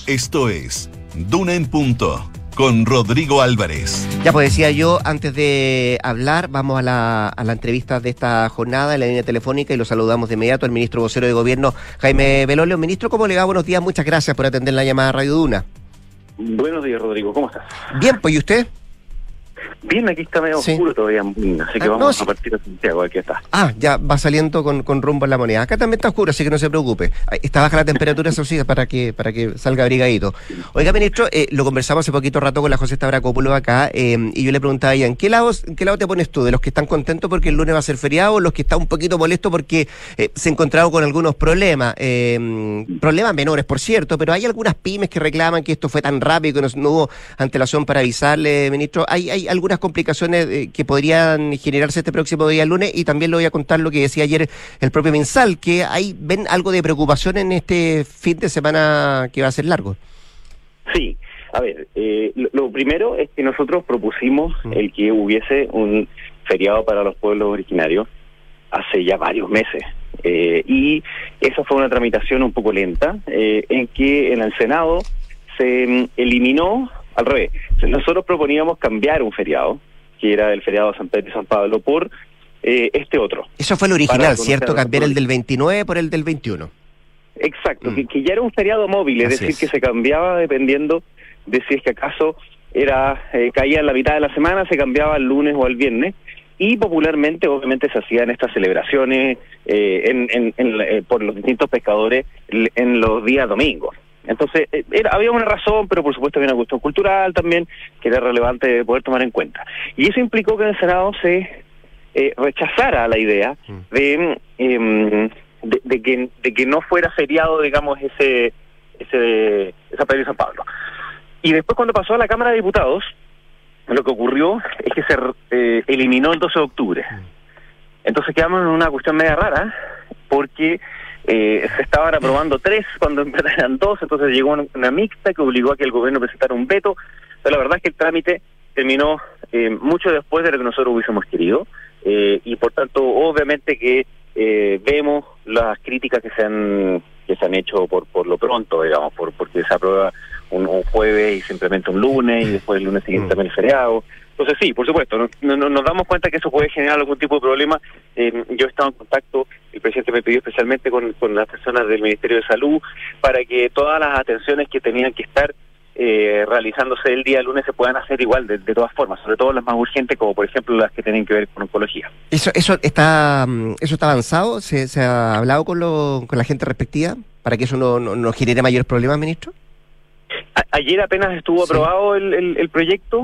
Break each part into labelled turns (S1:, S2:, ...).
S1: Esto es Duna en Punto, con Rodrigo Álvarez.
S2: Ya pues decía yo, antes de hablar, vamos a la entrevista de esta jornada en la línea telefónica y lo saludamos de inmediato al ministro vocero de Gobierno, Jaime Belolio. Ministro, ¿cómo le va? Buenos días, muchas gracias por atender la llamada a Radio Duna.
S3: Buenos días, Rodrigo, ¿cómo estás?
S2: Bien, pues, ¿y usted?
S3: Bien, aquí está medio oscuro todavía, así que vamos a partir de Santiago, aquí está.
S2: Ya va saliendo con rumbo en la moneda. Acá también está oscuro, así que no se preocupe. Está baja la temperatura, eso sí, para que salga abrigadito. Oiga, ministro, lo conversamos hace poquito rato con la José Stavrakopoulos acá, y yo le preguntaba a ella, ¿en qué lado te pones tú? ¿De los que están contentos porque el lunes va a ser feriado o los que están un poquito molestos porque se encontraron con algunos problemas? Problemas menores, por cierto, pero hay algunas pymes que reclaman que esto fue tan rápido que no hubo antelación para avisarle, ministro. Hay algunas complicaciones que podrían generarse este próximo día lunes, y también le voy a contar lo que decía ayer el propio Minsal, que ven algo de preocupación en este fin de semana que va a ser largo.
S3: Sí, a ver, lo primero es que nosotros propusimos el que hubiese un feriado para los pueblos originarios hace ya varios meses, y esa fue una tramitación un poco lenta, en que en el Senado se eliminó. Al revés, nosotros proponíamos cambiar un feriado, que era el feriado de San Pedro y San Pablo, por este otro.
S2: Eso fue el original, ¿cierto? Cambiar el del 29 por el del 21.
S3: Exacto, que ya era un feriado móvil, es decir, que se cambiaba dependiendo de si es que acaso caía en la mitad de la semana, se cambiaba el lunes o el viernes, y popularmente, obviamente, se hacían estas celebraciones por los distintos pescadores en los días domingos. Entonces, había una razón, pero por supuesto había una cuestión cultural también que era relevante poder tomar en cuenta. Y eso implicó que en el Senado se rechazara la idea de que no fuera feriado, digamos, ese San Pedro y San Pablo. Y después, cuando pasó a la Cámara de Diputados, lo que ocurrió es que se eliminó el 12 de octubre. Entonces quedamos en una cuestión media rara, porque se estaban aprobando 3 cuando en verdad eran 2, entonces llegó una mixta que obligó a que el gobierno presentara un veto, pero la verdad es que el trámite terminó mucho después de lo que nosotros hubiésemos querido, y por tanto obviamente que vemos las críticas que se han hecho por lo pronto, digamos, porque se aprueba un jueves y simplemente un lunes, y después el lunes siguiente también el feriado. Entonces sí, por supuesto, nos damos cuenta que eso puede generar algún tipo de problema. Yo he estado en contacto, el presidente me pidió especialmente con las personas del Ministerio de Salud para que todas las atenciones que tenían que estar realizándose el día lunes se puedan hacer igual, de todas formas, sobre todo las más urgentes, como por ejemplo las que tienen que ver con oncología.
S2: ¿Eso está avanzado? ¿Se ha hablado con la gente respectiva para que eso no genere mayores problemas, ministro?
S3: Ayer apenas estuvo aprobado el proyecto,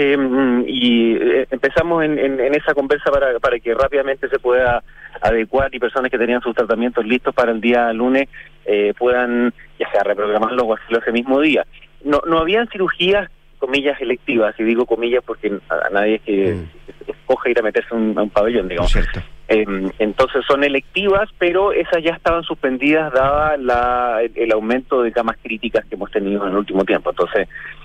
S3: y empezamos en esa conversa para que rápidamente se pueda adecuar y personas que tenían sus tratamientos listos para el día lunes puedan ya sea reprogramarlo o hacerlo ese mismo día. No habían cirugías, comillas, electivas, y digo comillas porque a nadie es que escoge ir a meterse a un pabellón, digamos.
S2: Cierto.
S3: Entonces son electivas, pero esas ya estaban suspendidas dada el aumento de camas críticas que hemos tenido en el último tiempo. Entonces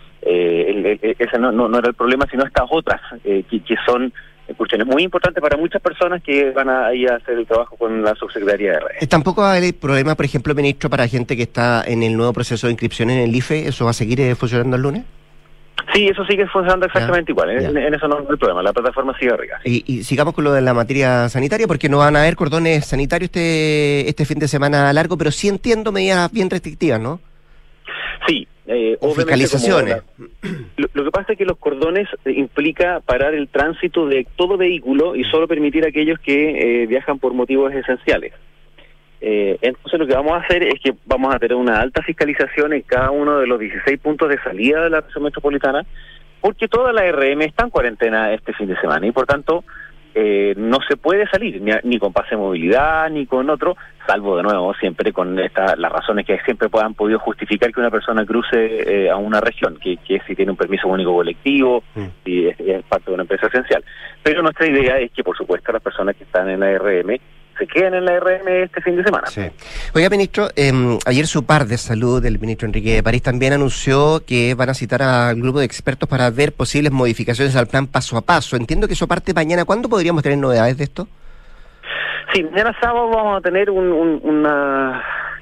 S3: ese no era el problema, sino estas otras que son cuestiones muy importantes para muchas personas que van a ir a hacer el trabajo con la subsecretaría de redes.
S2: ¿Tampoco va a haber problema, por ejemplo, ministro, para gente que está en el nuevo proceso de inscripción en el IFE? ¿Eso va a seguir funcionando el lunes?
S3: Sí, eso sigue funcionando exactamente igual. En eso no hay problema. La plataforma sigue arriba.
S2: Y sigamos con lo de la materia sanitaria, porque no van a haber cordones sanitarios este fin de semana largo, pero sí entiendo medidas bien restrictivas, ¿no?
S3: Sí.
S2: Fiscalizaciones.
S3: Lo que pasa es que los cordones implica parar el tránsito de todo vehículo y solo permitir a aquellos que viajan por motivos esenciales. Entonces lo que vamos a hacer es que vamos a tener una alta fiscalización en cada uno de los 16 puntos de salida de la región metropolitana, porque toda la RM está en cuarentena este fin de semana y por tanto no se puede salir ni con pase de movilidad ni con otro, salvo de nuevo siempre con las razones que siempre han podido justificar que una persona cruce a una región, que si tiene un permiso único colectivo, si es parte de una empresa esencial. Pero nuestra idea es que por supuesto las personas que están en la RM se queden en la RM este fin de semana.
S2: Sí. Oiga, ministro, ayer su par de salud, el ministro Enrique de París, también anunció que van a citar al grupo de expertos para ver posibles modificaciones al plan paso a paso. Entiendo que eso parte mañana. ¿Cuándo podríamos tener novedades de esto?
S3: Sí, mañana sábado vamos a tener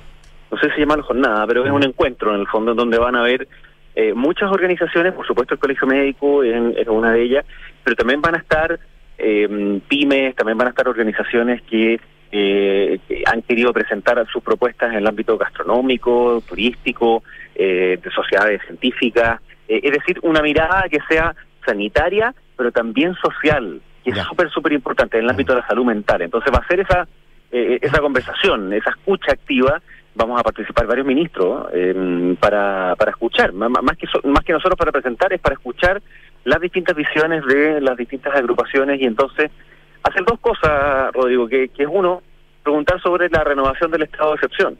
S3: no sé si llamarlo jornada, pero es un encuentro en el fondo donde van a haber muchas organizaciones, por supuesto el Colegio Médico es una de ellas, pero también van a estar pymes, también van a estar organizaciones que han querido presentar sus propuestas en el ámbito gastronómico, turístico, de sociedades científicas, es decir, una mirada que sea sanitaria, pero también social, que es súper importante en el ámbito de la salud mental. Entonces va a ser esa conversación, esa escucha activa. Vamos a participar varios ministros para escuchar, más que nosotros para presentar, es para escuchar las distintas visiones de las distintas agrupaciones y entonces hacer dos cosas, Rodrigo, que es uno, preguntar sobre la renovación del estado de excepción.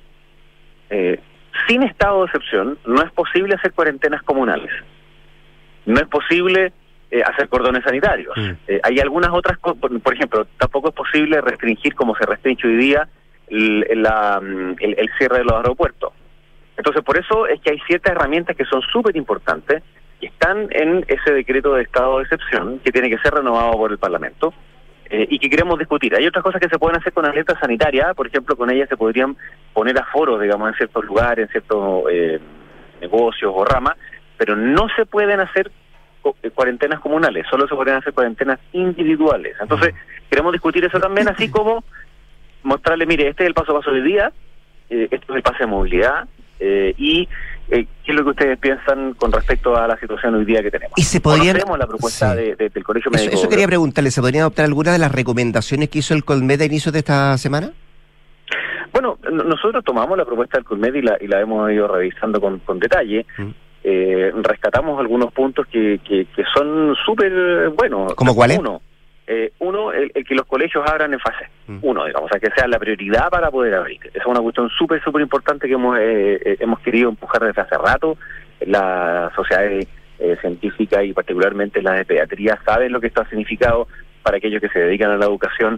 S3: Sin estado de excepción no es posible hacer cuarentenas comunales, no es posible hacer cordones sanitarios. Hay algunas otras cosas, por ejemplo, tampoco es posible restringir como se restringe hoy día el cierre de los aeropuertos. Entonces, por eso es que hay ciertas herramientas que son súper importantes, que están en ese decreto de estado de excepción, que tiene que ser renovado por el Parlamento, y que queremos discutir. Hay otras cosas que se pueden hacer con alerta sanitaria, por ejemplo, con ellas se podrían poner aforos, digamos, en ciertos lugares, en ciertos negocios o ramas, pero no se pueden hacer cuarentenas comunales, solo se podrían hacer cuarentenas individuales. Entonces, queremos discutir eso también, así como mostrarle, mire, este es el paso a paso del día, esto es el pase de movilidad, y qué es lo que ustedes piensan con respecto a la situación hoy día que tenemos.
S2: ¿Y se podrían...
S3: Conocemos la propuesta del Colegio Médico.
S2: Eso quería preguntarle, ¿se podrían adoptar alguna de las recomendaciones que hizo el Colmed a inicios de esta semana?
S3: Bueno, nosotros tomamos la propuesta del Colmed y la hemos ido revisando con detalle. Rescatamos algunos puntos que son súper buenos.
S2: ¿Cómo cuáles?
S3: Uno, el que los colegios abran en fase 1, digamos, o sea, que sea la prioridad para poder abrir. Esa es una cuestión súper importante que hemos querido empujar desde hace rato. Las sociedades científicas y particularmente las de pediatría saben lo que esto ha significado para aquellos que se dedican a la educación,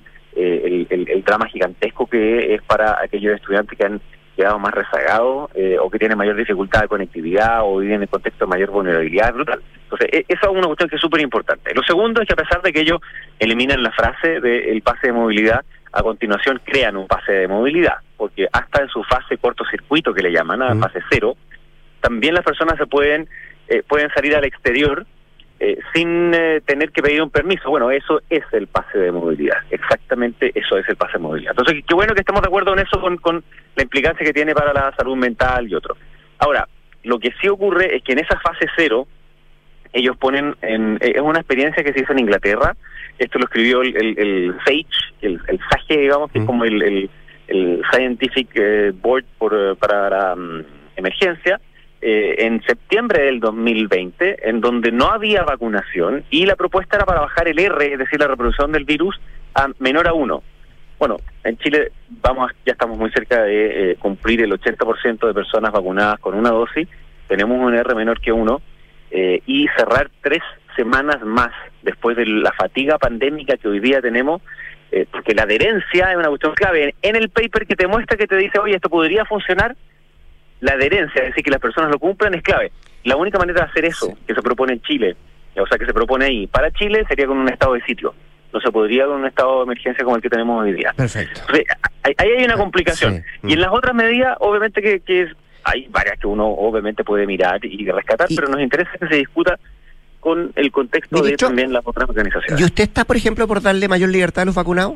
S3: el drama gigantesco que es para aquellos estudiantes que han quedado más rezagados o que tienen mayor dificultad de conectividad o viven en contexto de mayor vulnerabilidad, es brutal. Entonces, esa es una cuestión que es súper importante. Lo segundo es que a pesar de que ellos eliminan la frase del pase de movilidad, a continuación crean un pase de movilidad, porque hasta en su fase cortocircuito, que le llaman, a fase 0, también las personas se pueden salir al exterior sin tener que pedir un permiso. Bueno, eso es el pase de movilidad, exactamente eso es el pase de movilidad. Entonces, qué bueno que estemos de acuerdo en eso con la implicancia que tiene para la salud mental y otro. Ahora, lo que sí ocurre es que en esa fase 0, ellos ponen es una experiencia que se hizo en Inglaterra. Esto lo escribió el SAGE, el SAGE, digamos, que es como el Scientific Board para la emergencia, en septiembre del 2020, en donde no había vacunación y la propuesta era para bajar el R, es decir, la reproducción del virus, a menor a 1. Bueno, en Chile ya estamos muy cerca de cumplir el 80% de personas vacunadas con una dosis, tenemos un R menor que 1, y cerrar 3 semanas más después de la fatiga pandémica que hoy día tenemos, porque la adherencia es una cuestión clave. En el paper que te muestra, que te dice, oye, esto podría funcionar, la adherencia, es decir, que las personas lo cumplan, es clave. La única manera de hacer eso, que se propone en Chile, o sea, que se propone ahí, para Chile, sería con un estado de sitio. No se podría con un estado de emergencia como el que tenemos hoy día.
S2: Perfecto.
S3: Entonces, ahí hay una complicación.
S2: Sí.
S3: Y en las otras medidas, obviamente que hay varias que uno obviamente puede mirar y rescatar, pero nos interesa que se discuta con el contexto de también las otras organizaciones.
S2: ¿Y usted está, por ejemplo, por darle mayor libertad a los vacunados?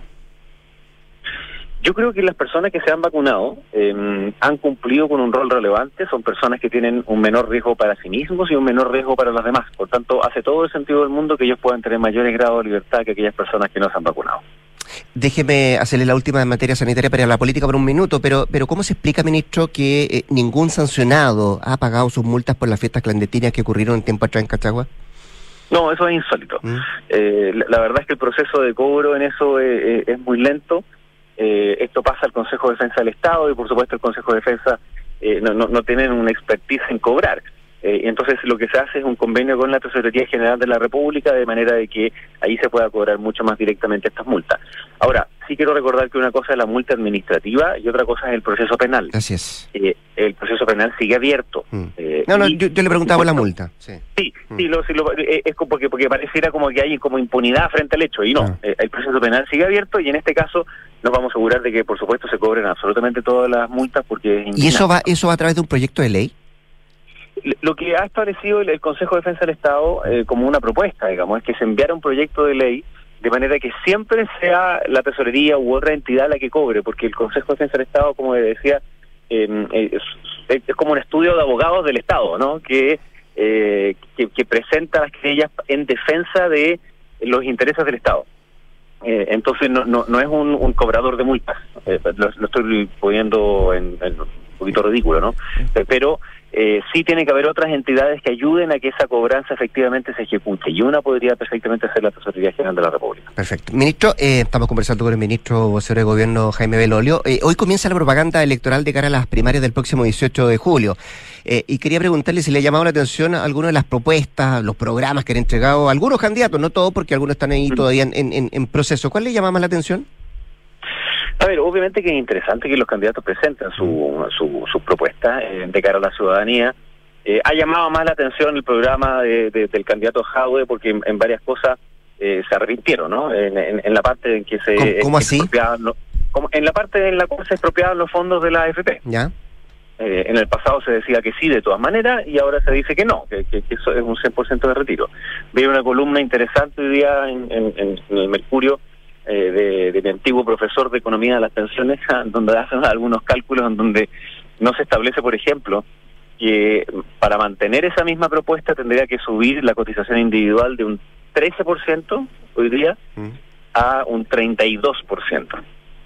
S3: Yo creo que las personas que se han vacunado han cumplido con un rol relevante, son personas que tienen un menor riesgo para sí mismos y un menor riesgo para los demás. Por tanto, hace todo el sentido del mundo que ellos puedan tener mayores grados de libertad que aquellas personas que no se han vacunado.
S2: Déjeme hacerle la última en materia sanitaria para la política por un minuto, pero ¿cómo se explica, ministro, que ningún sancionado ha pagado sus multas por las fiestas clandestinas que ocurrieron un tiempo atrás en Cachagua?
S3: No, eso es insólito. La verdad es que el proceso de cobro en eso es muy lento. Esto pasa al Consejo de Defensa del Estado y por supuesto el Consejo de Defensa no tienen una expertise en cobrar. Entonces lo que se hace es un convenio con la Tesorería General de la República de manera de que ahí se pueda cobrar mucho más directamente estas multas. Ahora, sí quiero recordar que una cosa es la multa administrativa y otra cosa es el proceso penal.
S2: Así es.
S3: El proceso penal sigue abierto.
S2: Yo le preguntaba por la multa. Sí,
S3: es porque pareciera como que hay como impunidad frente al hecho y no, el proceso penal sigue abierto y en este caso nos vamos a asegurar de que, por supuesto, se cobren absolutamente todas las multas porque es
S2: ¿Y eso va a través de un proyecto de ley?
S3: Lo que ha establecido el Consejo de Defensa del Estado como una propuesta, digamos, es que se enviara un proyecto de ley de manera que siempre sea la tesorería u otra entidad la que cobre, porque el Consejo de Defensa del Estado, como decía, es como un estudio de abogados del Estado, ¿no? Que presenta las querellas en defensa de los intereses del Estado. Entonces no es un cobrador de multas. Lo estoy poniendo en un poquito ridículo, ¿no? Pero sí tiene que haber otras entidades que ayuden a que esa cobranza efectivamente se ejecute, y una podría perfectamente ser la Tesorería General de la República.
S2: Perfecto. Ministro, estamos conversando con el ministro vocero de Gobierno, Jaime Belolio. Hoy comienza la propaganda electoral de cara a las primarias del próximo 18 de julio. Y quería preguntarle si le ha llamado la atención a alguna de las propuestas, los programas que han entregado algunos candidatos, no todos, porque algunos están ahí todavía en proceso. ¿Cuál le llama más la atención?
S3: A ver, obviamente que es interesante que los candidatos presenten sus propuestas de cara a la ciudadanía. Ha llamado más la atención el programa del candidato Jadwe, porque en varias cosas se arrepintieron, ¿no? En la parte en que se...
S2: ¿Cómo así?
S3: En la parte en la cual se expropiaban los fondos de la AFP.
S2: ¿Ya?
S3: En el pasado se decía que sí de todas maneras y ahora se dice que no, que eso es un 100% de retiro. Vi una columna interesante hoy día en el Mercurio de mi antiguo profesor de Economía de las Pensiones, donde hacen algunos cálculos en donde no se establece, por ejemplo, que para mantener esa misma propuesta tendría que subir la cotización individual de un 13% hoy día a un 32%.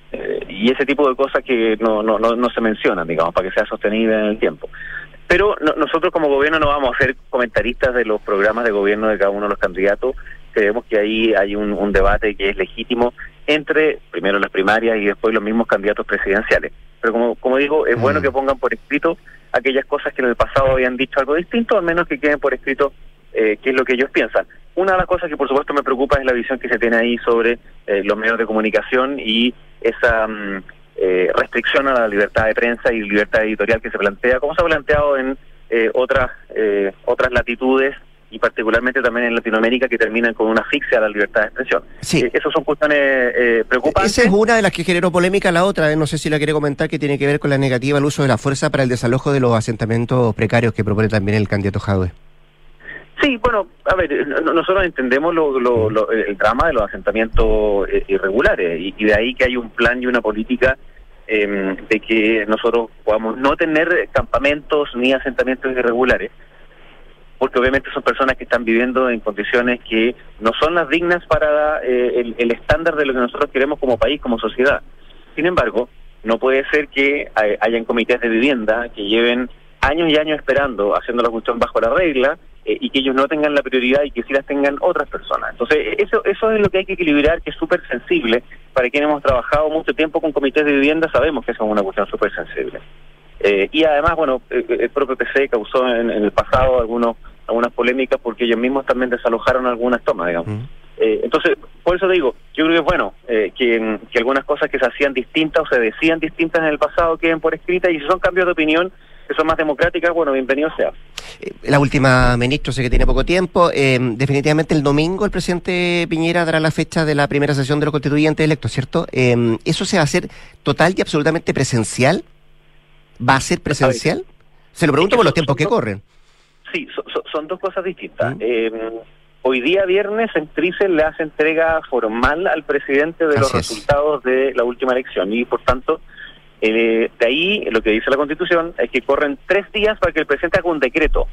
S3: Y ese tipo de cosas que no se mencionan, digamos, para que sea sostenible en el tiempo. Pero nosotros como gobierno no vamos a ser comentaristas de los programas de gobierno de cada uno de los candidatos. Creemos que ahí hay un debate que es legítimo entre, primero las primarias y después los mismos candidatos presidenciales. Pero como digo, es bueno que pongan por escrito aquellas cosas que en el pasado habían dicho algo distinto, al menos que queden por escrito qué es lo que ellos piensan. Una de las cosas que por supuesto me preocupa es la visión que se tiene ahí sobre los medios de comunicación y esa restricción a la libertad de prensa y libertad editorial que se plantea, como se ha planteado en otras latitudes, y particularmente también en Latinoamérica, que terminan con una asfixia a la libertad de expresión.
S2: Sí.
S3: Esas son cuestiones preocupantes.
S2: Esa es una de las que generó polémica. La otra, no sé si la quiere comentar, que tiene que ver con la negativa al uso de la fuerza para el desalojo de los asentamientos precarios que propone también el candidato Jadwe.
S3: Sí, bueno, a ver, nosotros entendemos el drama de los asentamientos irregulares, y de ahí que hay un plan y una política de que nosotros podamos no tener campamentos ni asentamientos irregulares, porque obviamente son personas que están viviendo en condiciones que no son las dignas para el estándar de lo que nosotros queremos como país, como sociedad. Sin embargo, no puede ser que hayan comités de vivienda que lleven años y años esperando, haciendo la cuestión bajo la regla, y que ellos no tengan la prioridad y que sí las tengan otras personas. Entonces, eso es lo que hay que equilibrar, que es súper sensible. Para quienes hemos trabajado mucho tiempo con comités de vivienda, sabemos que eso es una cuestión súper sensible. Y además, bueno, el propio PC causó en el pasado algunas polémicas porque ellos mismos también desalojaron algunas tomas, digamos. Entonces, por eso digo, yo creo que es bueno que algunas cosas que se hacían distintas o se decían distintas en el pasado queden por escrita, y si son cambios de opinión que son más democráticas, bueno, bienvenido sea.
S2: La última, ministro, sé que tiene poco tiempo. Definitivamente el domingo el presidente Piñera dará la fecha de la primera sesión de los constituyentes electos, ¿cierto? ¿Eso se va a hacer total y absolutamente presencial? ¿Va a ser presencial? Se lo pregunto por los tiempos que corren.
S3: Sí, son dos cosas distintas. Hoy día viernes en Thyssen le hace entrega formal al presidente de los resultados de la última elección, y por tanto de ahí lo que dice la Constitución es que corren 3 días para que el presidente haga un decreto.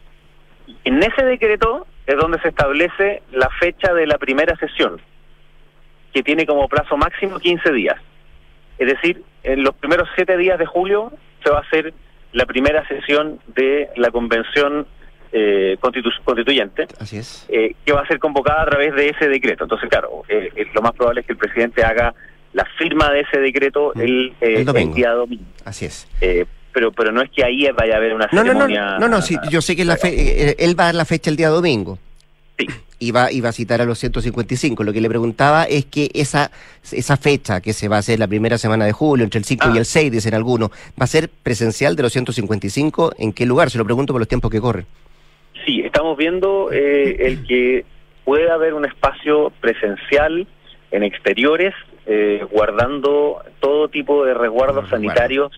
S3: En ese decreto es donde se establece la fecha de la primera sesión, que tiene como plazo máximo 15 días. Es decir, en los primeros 7 días de julio se va a hacer la primera sesión de la convención constituyente. Así es. Que va a ser convocada a través de ese decreto. Entonces, claro, lo más probable es que el presidente haga la firma de ese decreto el día domingo. Así es. Pero no es que ahí vaya a haber una ceremonia...
S2: No, sí, yo sé que él va a dar la fecha el día domingo.
S3: Sí.
S2: Y va a citar a los 155. Lo que le preguntaba es que esa fecha que se va a hacer la primera semana de julio, entre el 5 y el 6, dicen algunos, ¿va a ser presencial de los 155? ¿En qué lugar? Se lo pregunto por los tiempos que corren.
S3: Sí, estamos viendo el que pueda haber un espacio presencial en exteriores guardando todo tipo de resguardos sanitarios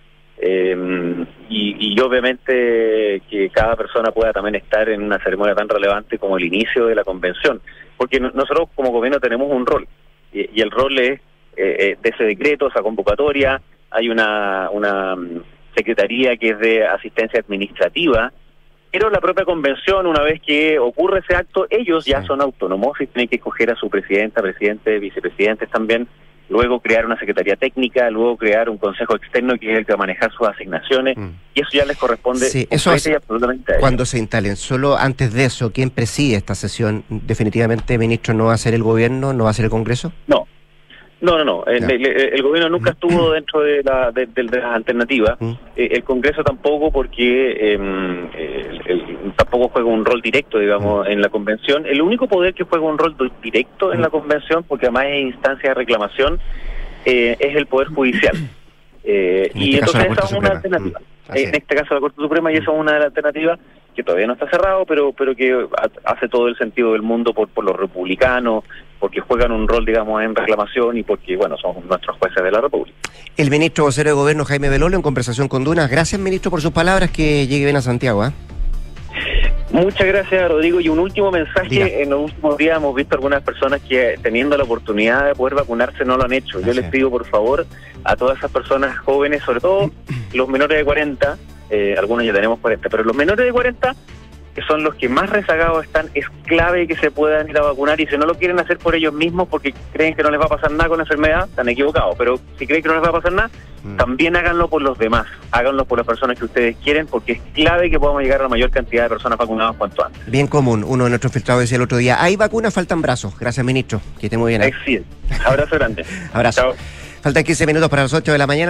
S3: y obviamente que cada persona pueda también estar en una ceremonia tan relevante como el inicio de la convención, porque nosotros como gobierno tenemos un rol y el rol es de ese decreto, esa convocatoria. Hay una secretaría que es de asistencia administrativa, pero la propia convención, una vez que ocurre ese acto, ellos ya son autónomos y tienen que escoger a su presidenta, presidente, vicepresidentes también, luego crear una secretaría técnica, luego crear un consejo externo que es el que va a manejar sus asignaciones, y eso ya les corresponde
S2: eso
S3: y absolutamente a ellos.
S2: Cuando se instalen. Solo antes de eso, ¿quién preside esta sesión? Definitivamente, ministro, ¿no va a ser el gobierno, no va a ser el Congreso?
S3: No. El gobierno nunca estuvo dentro de las alternativas. El Congreso tampoco, porque tampoco juega un rol directo, digamos, en la convención. El único poder que juega un rol directo en la convención, porque además es instancia de reclamación, es el Poder Judicial. Y entonces esa es una alternativa. En este caso la Corte Suprema, y esa es una de las alternativas que todavía no está cerrado, pero que hace todo el sentido del mundo por los republicanos, porque juegan un rol, digamos, en reclamación y porque, bueno, son nuestros jueces de la República.
S2: El ministro vocero de Gobierno, Jaime Belolio, en conversación con Duna. Gracias, ministro, por sus palabras, que llegue bien a Santiago.
S3: Muchas gracias, Rodrigo. Y un último mensaje.
S2: Diga.
S3: En los últimos días hemos visto algunas personas que, teniendo la oportunidad de poder vacunarse, no lo han hecho. Yo les pido, por favor, a todas esas personas jóvenes, sobre todo los menores de 40, algunos ya tenemos 40, pero los menores de 40, que son los que más rezagados están, es clave que se puedan ir a vacunar, y si no lo quieren hacer por ellos mismos porque creen que no les va a pasar nada con la enfermedad, están equivocados, pero si creen que no les va a pasar nada, también háganlo por los demás, háganlo por las personas que ustedes quieren, porque es clave que podamos llegar a la mayor cantidad de personas vacunadas cuanto antes.
S2: Bien común, uno de nuestros filtrados decía el otro día, hay vacunas, faltan brazos. Gracias, ministro, que esté muy bien.
S3: Excelente. Abrazo grande.
S2: Abrazo.
S3: Chao.
S2: Faltan 15 minutos para las 8 de la mañana.